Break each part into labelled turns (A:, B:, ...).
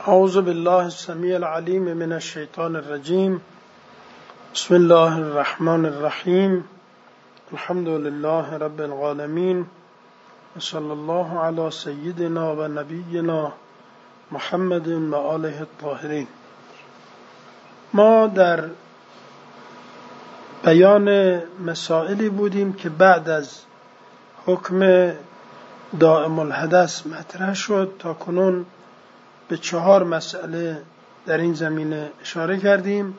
A: اعوذ بالله السمیع العلیم من الشیطان الرجیم. بسم الله الرحمن الرحیم. الحمد لله رب العالمین و صلی الله علی سیدنا و نبینا محمد و آله الطاهرین. ما در بیان مسائلی بودیم که بعد از حکم دائم الحدث مطرح شد. تا کنون به 4 مسئله در این زمینه اشاره کردیم.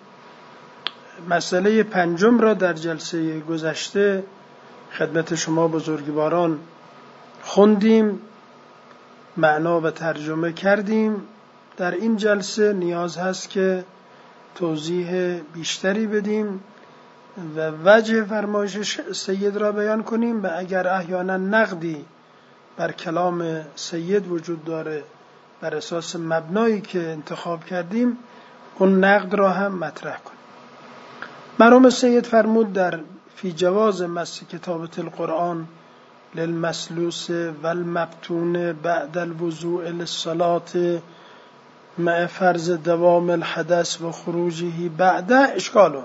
A: مسئله 5 را در جلسه گذشته خدمت شما بزرگواران خوندیم، معنا و ترجمه کردیم. در این جلسه نیاز هست که توضیح بیشتری بدیم و وجه فرمایش سید را بیان کنیم و اگر احیانا نقدی بر کلام سید وجود داره بر اساس مبنایی که انتخاب کردیم اون نقد را هم مطرح کنیم. مرحوم سید فرمود در فی جواز مس کتابة القرآن للمسلوس والمبتون بعد الوضوء للصلاة مع فرض دوام الحدث و خروجه بعد اشکالون.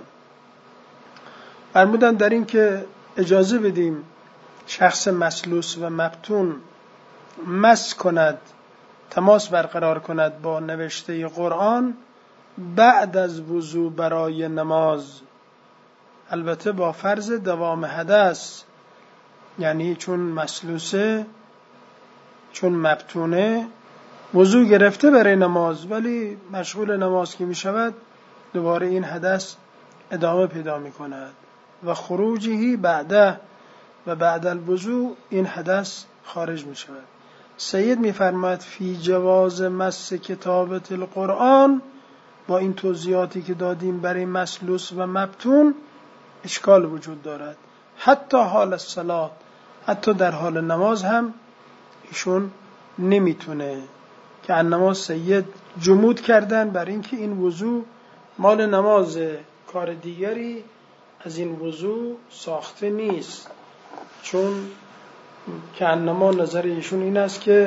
A: فرمودن در این که اجازه بدیم شخص مسلوس و مبتون مس کند، تماس برقرار کند با نوشته قرآن بعد از وضو برای نماز، البته با فرض دوام حدث، یعنی چون مسلوسه، چون مبتونه وضو گرفته برای نماز ولی مشغول نماز که می شود دوباره این حدث ادامه پیدا می کند و خروجی بعده و بعد الوضو این حدث خارج می شود. سید می فرماید فی جواز مس کتابة القرآن، با این توضیحاتی که دادیم برای مسلوس و مبتون اشکال وجود دارد. حتی حال الصلاة، حتی در حال نماز هم ایشون نمیتونه که انما سید جمود کردن بر اینکه این وضو مال نماز، کار دیگری از این وضو ساخته نیست. چون که انما نظر ایشون این است که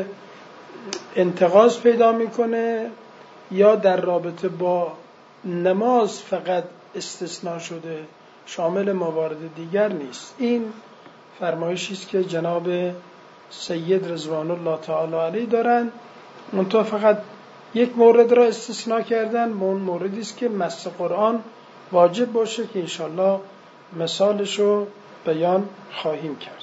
A: انتقاض پیدا میکنه یا در رابطه با نماز فقط استثناء شده، شامل موارد دیگر نیست. این فرمایشی است که جناب سید رضوان الله تعالی علیه دارن. منتها فقط یک مورد را استثناء کردن و اون موردی است که مس قرآن واجب باشه که انشالله مثالشو بیان خواهیم کرد.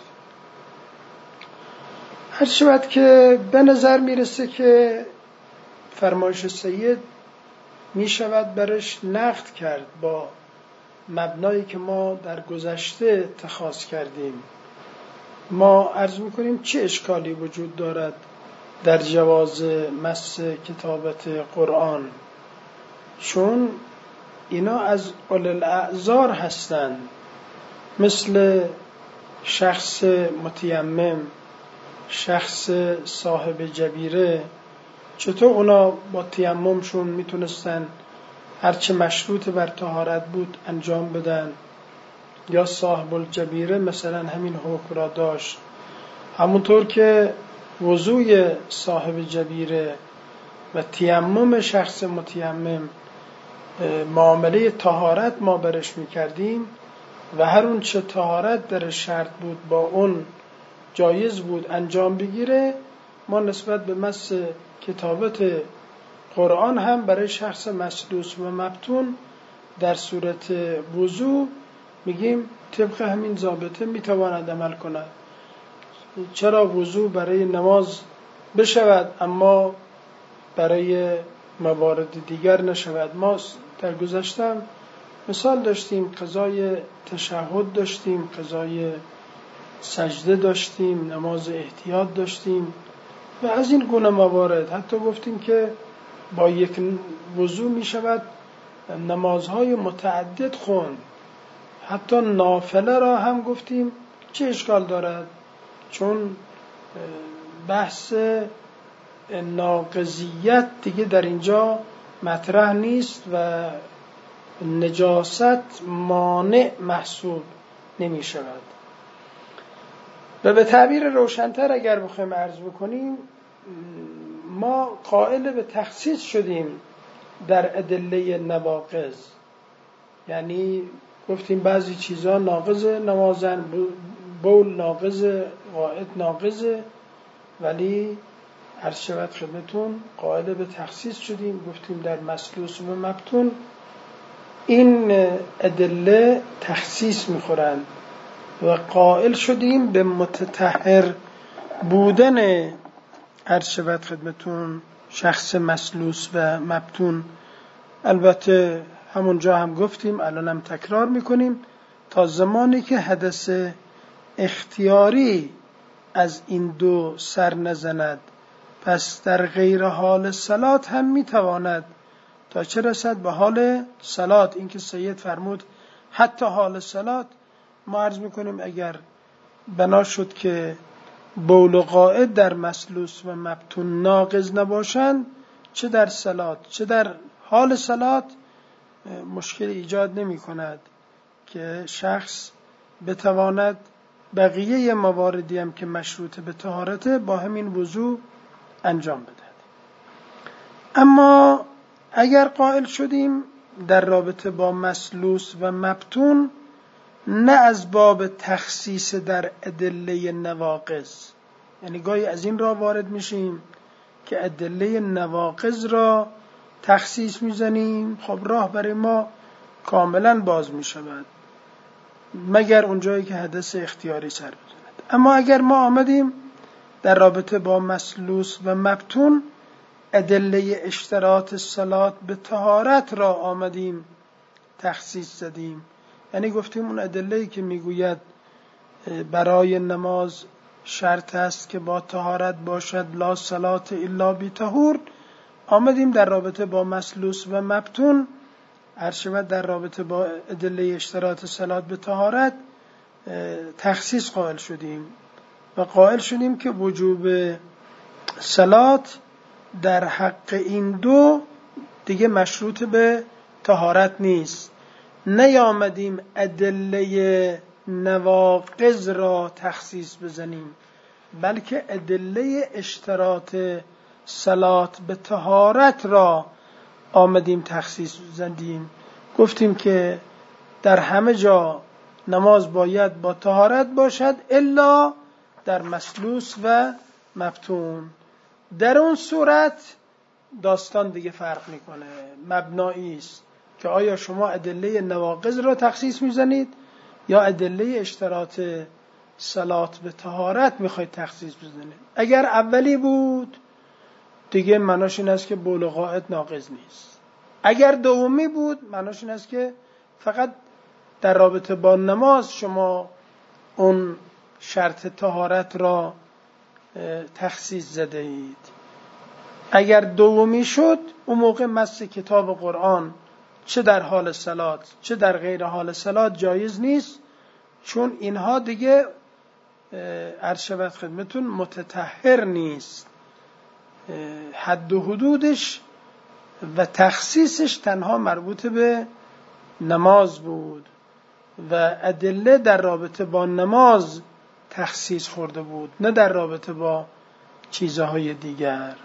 A: هر شود که به نظر میرسه که فرمایش سید می شود برش نقد کرد با مبنایی که ما در گذشته اتخاذ کردیم. ما عرض میکنیم چه اشکالی وجود دارد در جواز مس کتابة قرآن، چون اینا از اولی الاعذار هستند، مثل شخص متیمم، شخص صاحب جبیره. چطور اونا با تیممشون میتونستن هرچه مشروط بر طهارت بود انجام بدن؟ یا صاحب الجبیره مثلا همین حکم را داشت، همونطور که وضوی صاحب جبیره و تیمم شخص متیمم معامله طهارت ما برش میکردیم و هر اون چه طهارت در شرط بود با اون جایز بود انجام بگیره. ما نسبت به مس کتابة قرآن هم برای شخص مسلوس و مبتون در صورت وضو میگیم طبق همین ضابطه میتواند عمل کند. چرا وضو برای نماز بشود اما برای موارد دیگر نشود؟ ما در گذشته مثال داشتیم، قضای تشهد داشتیم، قضای سجده داشتیم، نماز احتیاط داشتیم و از این گونه موارد. حتی گفتیم که با یک وضو می شود نمازهای متعدد خوند. حتی نافله را هم گفتیم چه اشکال دارد، چون بحث ناقضیت دیگه در اینجا مطرح نیست و نجاست مانع محسوب نمی شود. و به تعبیر روشن‌تر اگر بخوایم عرض بکنیم، ما قائل به تخصیص شدیم در ادله نواقض، یعنی گفتیم بعضی چیزا ناقض نمازن، بول ناقض، غائط ناقض، ولی عرض شود خدمتون قائل به تخصیص شدیم، گفتیم در مسلوس و مبتون این ادله تخصیص میخورند و قائل شدیم به متطهر بودن عرض شود خدمتون شخص مسلوس و مبتون. البته همونجا هم گفتیم، الان هم تکرار میکنیم، تا زمانی که حدث اختیاری از این دو سر نزند، پس در غیر حال صلات هم میتواند تا چه رسد به حال صلات. این که سید فرمود حتی حال صلات، ما عرض میکنیم اگر بنا شد که بول و غائط در مسلوس و مبتون ناقض نباشند، چه در صلات چه در حال صلات مشکل ایجاد نمی کند که شخص بتواند بقیه مواردی هم که مشروط به طهارته با همین وضوع انجام بدهد. اما اگر قائل شدیم در رابطه با مسلوس و مبتون نه از باب تخصیص در ادله نواقض، یعنی گاهی از این را وارد میشیم که ادله نواقض را تخصیص میزنیم، خب راه برای ما کاملا باز میشود مگر اونجایی که حدث اختیاری سر بزند. اما اگر ما آمدیم در رابطه با مسلوس و مبتون ادله اشتراط صلات به طهارت را آمدیم تخصیص زدیم، یعنی گفتیم اون ادله‌ای که میگوید برای نماز شرط است که با طهارت باشد، لا صلات الا بطهور، آمدیم در رابطه با مسلوس و مبتون عرشبت در رابطه با ادله اشتراط صلات به طهارت تخصیص قائل شدیم و قائل شدیم که وجوب صلات در حق این دو دیگه مشروط به طهارت نیست. نیامدیم ادله نواقض را تخصیص بزنیم، بلکه ادله اشتراط صلات به طهارت را آمدیم تخصیص زدیم. گفتیم که در همه جا نماز باید با طهارت باشد الا در مسلوس و مبتون. در اون صورت داستان دیگه فرق میکنه، مبنایی است که آیا شما ادله نواقض را تخصیص میزنید یا ادله اشتراط صلات به طهارت میخواید تخصیص بزنید. اگر اولی بود دیگه معناش این است که بول و غائط ناقض نیست. اگر دومی بود معناش این است که فقط در رابطه با نماز شما اون شرط طهارت را تخصیص زده اید. اگر دومی شد اون موقع مس کتاب قرآن چه در حال صلات چه در غیر حال صلات جایز نیست، چون اینها دیگه عرض شود خدمتون متطهر نیست. حد و حدودش و تخصیصش تنها مربوط به نماز بود و ادله در رابطه با نماز تخصیص خورده بود، نه در رابطه با چیزهای دیگر.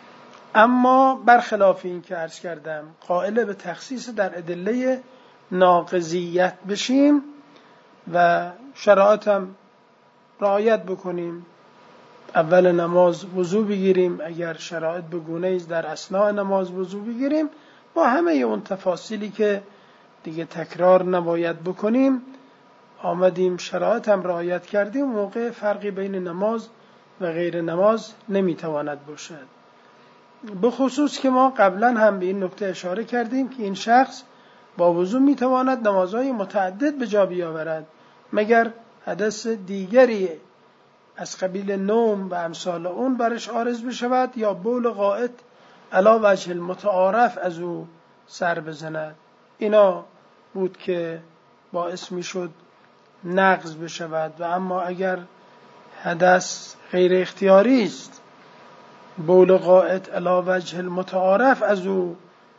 A: اما برخلاف این که عرض کردم قائل به تخصیص در ادله ناقضیت بشیم و شرایط هم رعایت بکنیم. اول نماز وضو بگیریم، اگر شرایط بگونه ایست در اثناء نماز وضو بگیریم، با همه اون تفاصیلی که دیگه تکرار نباید بکنیم آمدیم شرایط هم رعایت کردیم، موقع فرقی بین نماز و غیر نماز نمیتواند باشد. به خصوص که ما قبلا هم به این نکته اشاره کردیم که این شخص با وضو میتواند نمازهای متعدد به جا بیاورد مگر حدث دیگری از قبیل نوم و امثال اون برش عارض بشود یا بول غائط علی وجه المتعارف از او سر بزند. اینا بود که باعث میشد نقض بشود. و اما اگر حدث غیر اختیاری است، بول غائط علی وجه المتعارف از او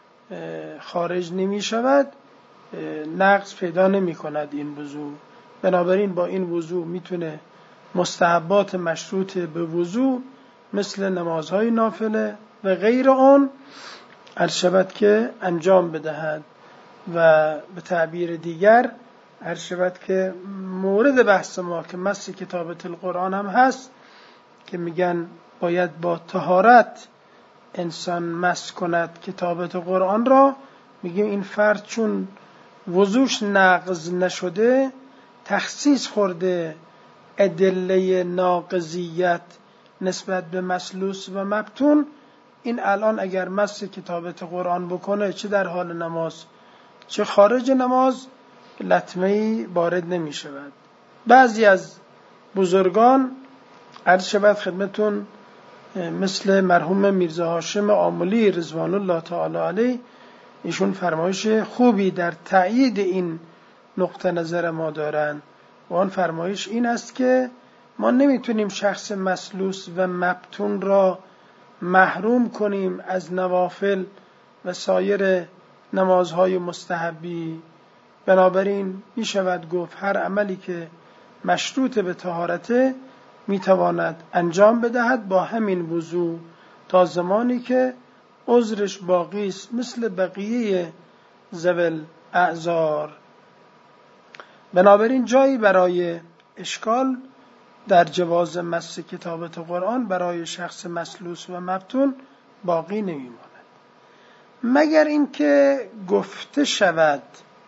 A: خارج نمی شود، نقض پیدا نمی کند این وضو. بنابراین با این وضو میتونه مستحبات مشروط به وضو مثل نمازهای نافله و غیر آن عرض شود که انجام بدهد. و به تعبیر دیگر عرض شود که مورد بحث ما که مس کتابت القرآن هم هست که میگن باید با طهارت انسان مس کند کتابت قرآن را، میگیم این فرد چون وضوش نقض نشده تخصیص خورده ادله ناقضیت نسبت به مسلوس و مبتون، این الان اگر مس کتابت قرآن بکنه چه در حال نماز چه خارج نماز لطمه‌ای وارد نمی شود. بعضی از بزرگان عرض شود خدمتون مثل مرحوم میرزا هاشم آملی رضوان الله تعالی علیه، ایشون فرمایش خوبی در تأیید این نقطه نظر ما دارن و آن فرمایش این است که ما نمیتونیم شخص مسلوس و مبتون را محروم کنیم از نوافل و سایر نمازهای مستحبی. بنابراین می شود گفت هر عملی که مشروط به طهارته می تواند انجام بدهد با همین وضو تا زمانی که عذرش باقی است مثل بقیه ذوی الاعذار. بنابراین جایی برای اشکال در جواز مس کتابت قرآن برای شخص مسلوس و مبتون باقی نمی ماند، مگر اینکه گفته شود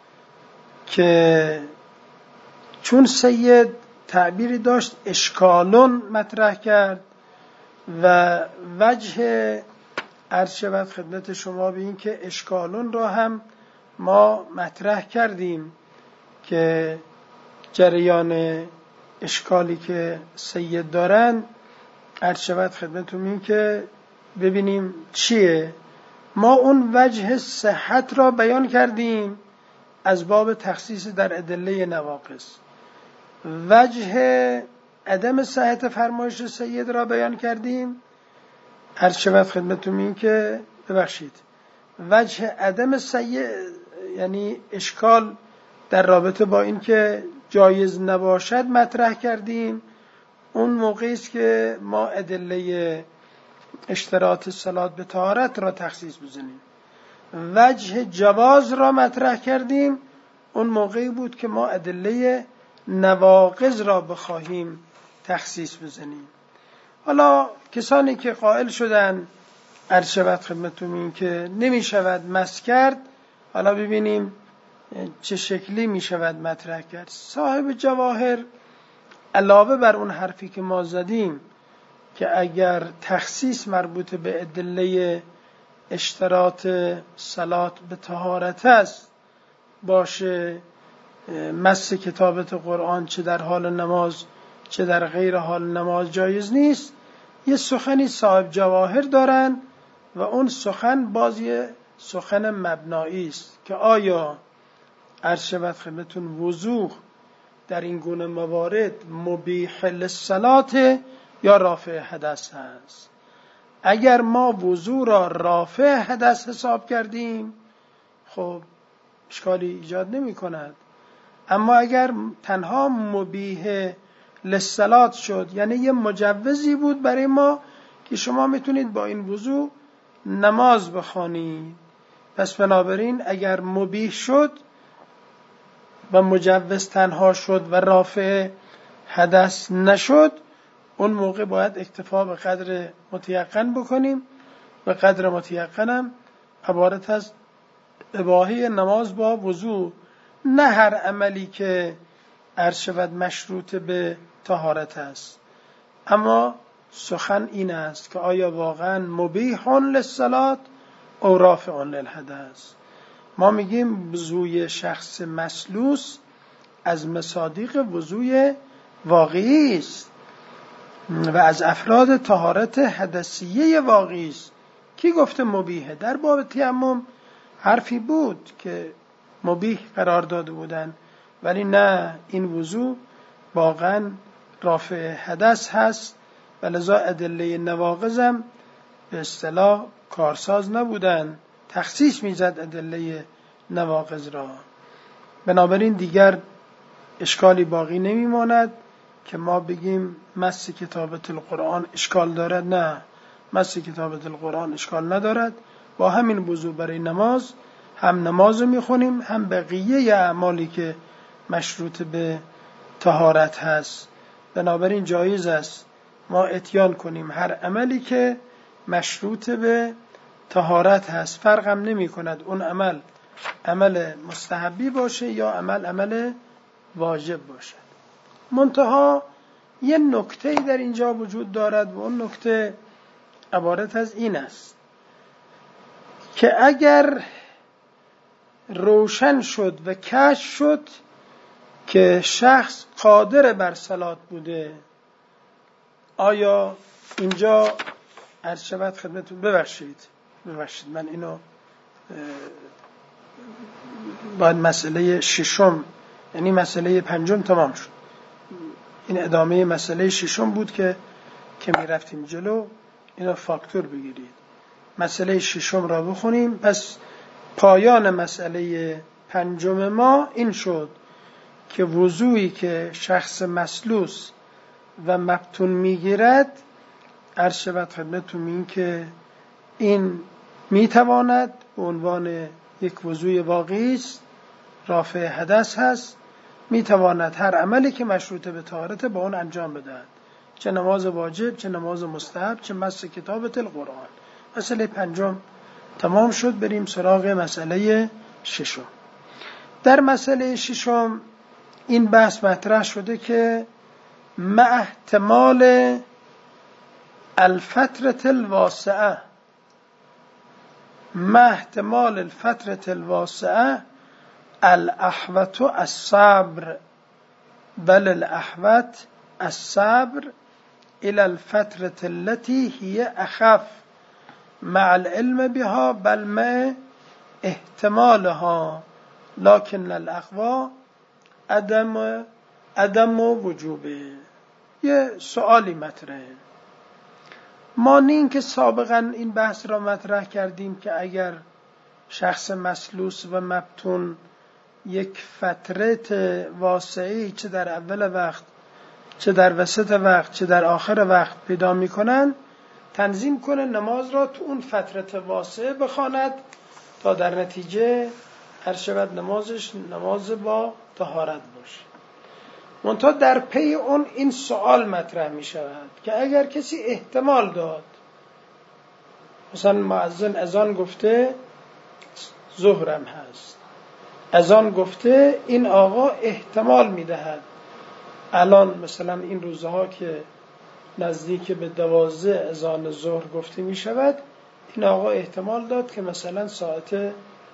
A: که چون سید تعبیری داشت اشکالون مطرح کرد و وجه عرض شود خدمت شما به این که اشکالون را هم ما مطرح کردیم که جریان اشکالی که سید دارن عرض شود خدمتون این که ببینیم چیه. ما اون وجه صحت را بیان کردیم از باب تخصیص در ادله نواقص، وجه عدم صحت فرمایش سید را بیان کردیم عرض شود خدمتون این که ببخشید وجه عدم سید یعنی اشکال در رابطه با این که جایز نباشد مطرح کردیم. اون موقعی است که ما ادله اشتراط صلات به طهارت را تخصیص بزنیم. وجه جواز را مطرح کردیم اون موقعی بود که ما ادله نواقض را بخواهیم تخصیص بزنیم. حالا کسانی که قائل شدن عرض شود خدمتتون این که نمی شود مس کرد، حالا ببینیم چه شکلی می شود مطرح کرد. صاحب جواهر علاوه بر اون حرفی که ما زدیم که اگر تخصیص مربوط به ادله اشتراط صلات به طهارت است باشه مس کتابت قرآن چه در حال نماز چه در غیر حال نماز جایز نیست، یه سخنی صاحب جواهر دارن و اون سخن بازی سخن مبنایی است که آیا عرض شود خدمتون وضو در این گونه موارد مبیح للصلات یا رافع حدث هست. اگر ما وضو را رافع حدث حساب کردیم خب اشکالی ایجاد نمی کند، اما اگر تنها مبیح للصلات شد یعنی یه مجوزی بود برای ما که شما میتونید با این وضو نماز بخوانید، پس بنابراین اگر مبیح شد و مجوز تنها شد و رافع حدث نشد اون موقع باید اکتفا به قدر متیقن بکنیم و قدر متیقنم عبارت از اباحه نماز با وضو، نه هر عملی که عرض شود مشروط به طهارت است. اما سخن این است که آیا واقعا مبیح للصلات او رافع للحدث. ما میگیم وضوی شخص مسلوس از مصادیق وضوی واقعی است و از افراد طهارت حدثیه واقعی است. کی گفته مبیحه؟ در باب تیمم حرفی بود که مبیح قرار داده بودن، ولی نه، این وضو واقعا رافع حدث هست و لذا ادله نواقضم به اصطلاح کارساز نبودن، تخصیص میزد ادله نواقض را. بنابراین دیگر اشکالی باقی نمیماند که ما بگیم مس کتابت القرآن اشکال دارد. نه، مس کتابت القرآن اشکال ندارد. با همین وضو برای نماز هم نماز رو میخونیم، هم بقیه اعمالی که مشروط به طهارت هست. بنابراین جایز است ما اتیان کنیم هر عملی که مشروط به طهارت هست. فرقم نمی کند اون عمل مستحبی باشه یا عمل واجب باشد. منتها یه نکته در اینجا وجود دارد و اون نکته عبارت از این است که اگر روشن شد و کشف شد که شخص قادر بر صلات بوده، آیا اینجا عرض شود خدمتتون، ببخشید من اینو باید مسئله ششم، یعنی مسئله پنجم تمام شد. این ادامه مسئله ششم بود که می رفتیم جلو. اینو فاکتور بگیرید. مسئله ششم را بخونیم. پس پایان مسئله پنجم ما این شد که وضوئی که شخص مسلوس و مبتون میگیرد، عرض شود خدمتتون این که این میتواند به عنوان یک وضوی واقعی است، رافع حدث هست، میتواند هر عملی که مشروط به طهارت با اون انجام بدهد، چه نماز واجب، چه نماز مستحب، چه مس کتابت القرآن. مسئله پنجم تمام شد. بریم سراغ مسئله ششم. در مسئله ششم این بحث مطرح شده که مع احتمال الفترة الواسعه، مع احتمال الفترة الواسعه الاحوط الصبر، بل الاحوط الصبر الى الفترة التي هي اخف مع العلم بها بل مع احتمالها، لكن الاقوى عدم وجوبه. یه سوالی مطرحه. ما این که سابقا این بحث را مطرح کردیم که اگر شخص مسلوس و مبتون یک فترت واسعی چه در اول وقت، چه در وسط وقت، چه در آخر وقت پیدا میکنن، تنظیم کنه نماز را تو اون فترت واسعه بخواند تا در نتیجه هر شود نمازش نماز با طهارت باشه. منتها در پی اون این سوال مطرح می شود که اگر کسی احتمال داد، مثلا مؤذن اذان گفته ظهرم هست، اذان گفته این آقا احتمال می دهد الان مثلا این روزها که نزدیک به 12 اذان ظهر گفته می شود، این آقا احتمال داد که مثلا ساعت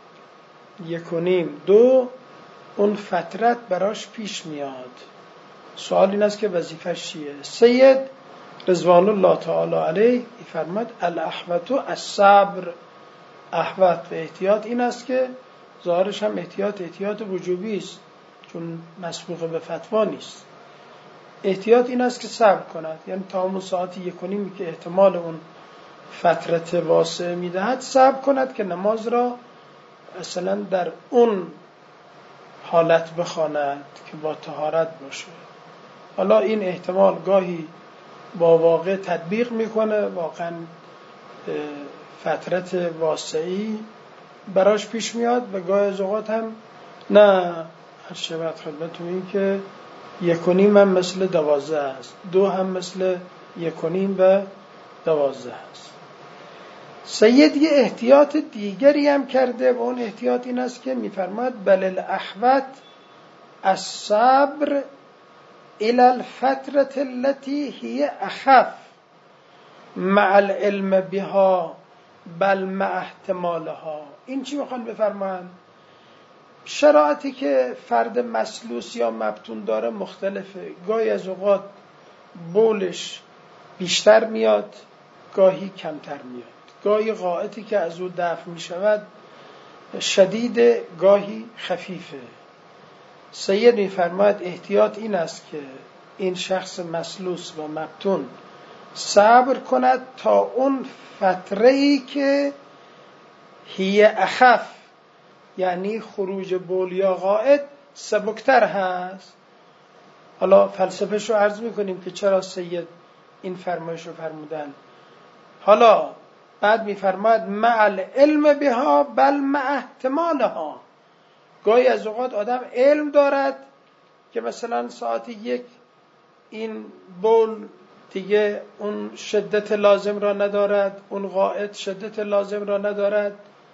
A: 1:30 2 اون فترت براش پیش میاد. سوال این است که وظیفش چیه؟ سید رضوان الله تعالی علیه فرمود الاحوط الصبر. احوط و احتیاط این است که ظاهرش هم احتیاط وجوبی است چون مسبوق به فتوا نیست. احتیاط این است که صبر کند، یعنی تا اون ساعت 1:30 که احتمال اون فترت واسع میدهد صبر کند که نماز را اصلا در اون حالت بخواند که با طهارت باشه. حالا این احتمال گاهی با واقع تطبیق میکنه، واقعا فترت واسعی براش پیش میاد و گاهی از اوقات هم نه. هر شود خدمتتون این که 1:30 هم مثل 12 است، 2 هم مثل 1:30 و 12 است. سید یه احتیاط دیگری هم کرده و اون احتیاط این است که میفرماد بل الاحوط الصبر الى الفترة التي هي اخف مع العلم بها بل مع احتمالها. این چی میخوان بفرمان؟ شرایطی که فرد مسلوس یا مبتون داره مختلفه. گاهی از اوقات بولش بیشتر میاد، گاهی کمتر میاد. گاهی غائطی که از او دفع می شود شدیده، گاهی خفیفه. سید می فرماید احتیاط این است که این شخص مسلوس و مبتون صبر کند تا اون فتره‌ای که هی اخف، یعنی خروج بول یا غائط سبکتر هست، حالا فلسفه‌شو عرض میکنیم که چرا سید این فرمایش رو فرمودن. حالا بعد میفرماید مع العلم بها بل مع احتمالها. گاهی از اوقات آدم علم دارد که مثلا ساعت 1 این بول دیگه اون شدت لازم را ندارد، اون غائط شدت لازم را ندارد،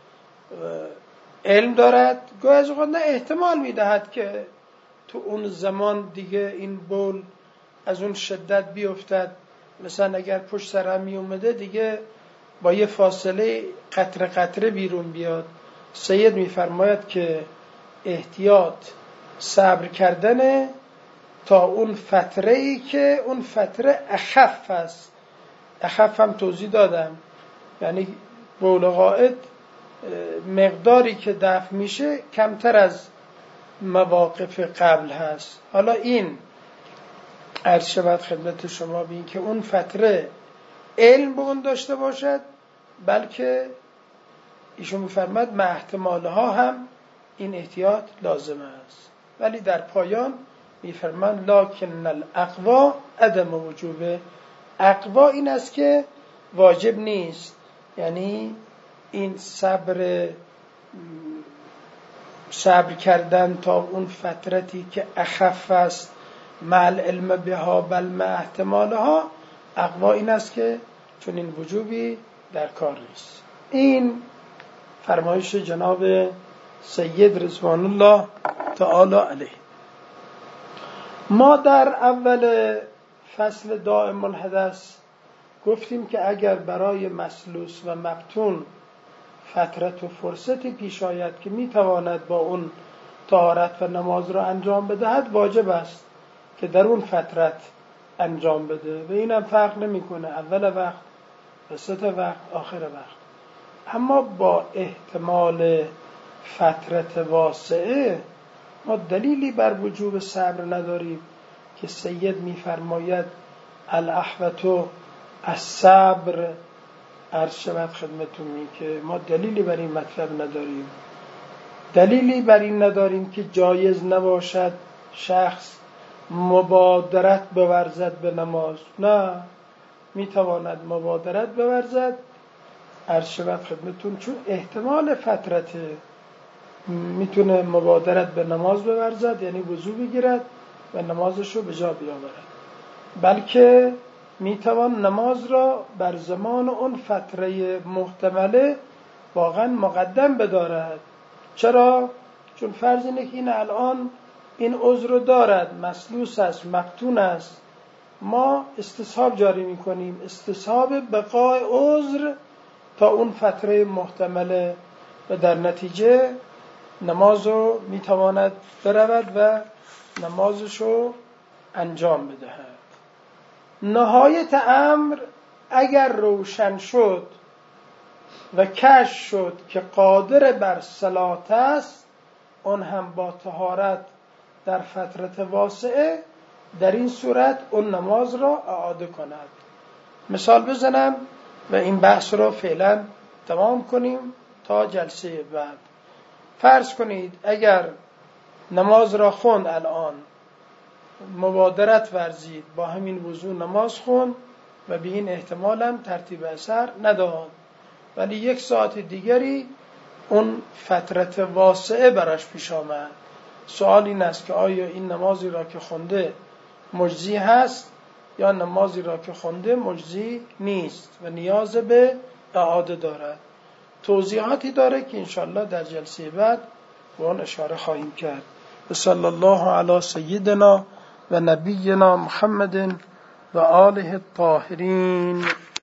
A: علم دارد. گاهی از اوقات نه احتمال میدهد که تو اون زمان دیگه این بول از اون شدت بیفتد، مثلا اگر پشت سر هم می اومده دیگه با یه فاصله قطره قطره بیرون بیاد. سید میفرماید که احتیاط صبر کردن تا اون فتره ای که اون فتره اخف است. اخف هم توضیح دادم، یعنی بول غائط مقداری که دفع میشه کمتر از مواقف قبل هست. حالا این عرض شود خدمت شما بین که اون فتره علم به اون داشته باشد، بلکه ایشون میفرماد مع احتمالها هم این احتیاط لازم است. ولی در پایان میفرمان لکن الاقوا عدم وجوبه. اقوا این است که واجب نیست، یعنی این صبر کردن تا اون فترتی که اخف است مع العلم بها بل مع احتمالها، اقوا این است که چون این وجوبی در کار نیست. این فرمایش جناب سید رضوان الله تعالی علیه. ما در اول فصل دائم الحدث گفتیم که اگر برای مسلوس و مفتون فترت و فرصتی پیش آید که میتواند با اون طهارت و نماز را انجام بدهد، واجب است که در اون فترت انجام بده و اینم فرق نمیکنه اول وقت، وسط وقت، آخر وقت. اما با احتمال فترت واسعه ما دلیلی بر وجوب صبر نداریم که سید میفرماید الاحوط الصبر. عرض شود خدمتون که ما دلیلی بر این مطلب نداریم. دلیلی بر این نداریم که جایز نباشد شخص مبادرت بورزد به نماز. نه، میتواند مبادرت بورزد. عرض شود خدمتون چون احتمال فترته میتونه مبادرت به نماز بورزد، یعنی وضو بگیرد و نمازش رو به جا بیاورد، بلکه میتوان نماز را بر زمان اون فتره محتمله واقعا مقدم بدارد. چرا؟ چون فرض اینه که این الان این عذر رو دارد، مسلوس است، مفتون است، ما استصحاب جاری میکنیم، استصحاب بقای عذر تا اون فتره محتمله، و در نتیجه نماز رو میتواند برود و نمازش رو انجام بدهد. نهایت امر اگر روشن شد و کشف شد که قادر بر صلات است، اون هم با طهارت در فترت واسعه، در این صورت اون نماز را اعاده کند. مثال بزنم و این بحث را فعلا تمام کنیم تا جلسه بعد. فرض کنید اگر نماز را خوند، الان مبادرت ورزید، با همین وضو نماز خوند و به این احتمال هم ترتیب اثر نداد، ولی 1 ساعت دیگری اون فترت واسعه براش پیش آمد. سوال این است که آیا این نمازی را که خونده مجزی هست یا نمازی را که خونده مجزی نیست و نیاز به اعاده دارد. توضیحاتی داره که انشاءالله در جلسه بعد به اون اشاره خواهیم کرد. صلی الله علی سیدنا و نبینا محمد و آله الطاهرین.